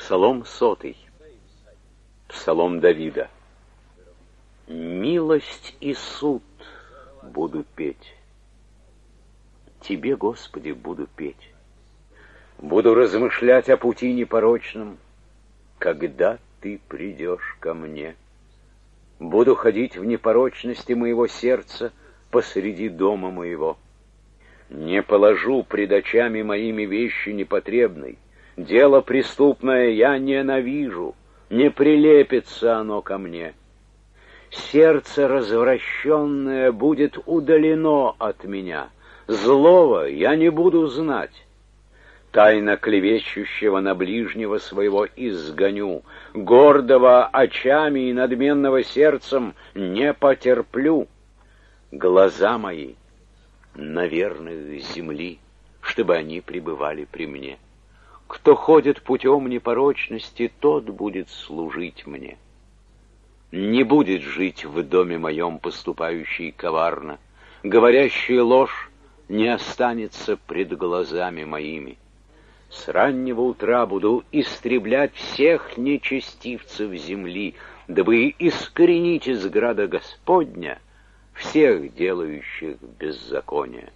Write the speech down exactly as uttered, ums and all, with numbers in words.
Псалом сотый. Псалом Давида. Милость и суд буду петь. Тебе, Господи, буду петь. Буду размышлять о пути непорочном, когда Ты придешь ко мне. Буду ходить в непорочности моего сердца посреди дома моего. Не положу пред очами моими вещи непотребной. Дело преступное я ненавижу, не прилепится оно ко мне. Сердце развращенное будет удалено от меня, злого я не буду знать. Тайно клевещущего на ближнего своего изгоню, гордого очами и надменного сердцем не потерплю. Глаза мои на верных земли, чтобы они пребывали при мне. Кто ходит путем непорочности, тот будет служить мне. Не будет жить в доме моем поступающий коварно, говорящий ложь не останется пред глазами моими. С раннего утра буду истреблять всех нечестивцев земли, дабы искоренить из града Господня всех делающих беззаконие.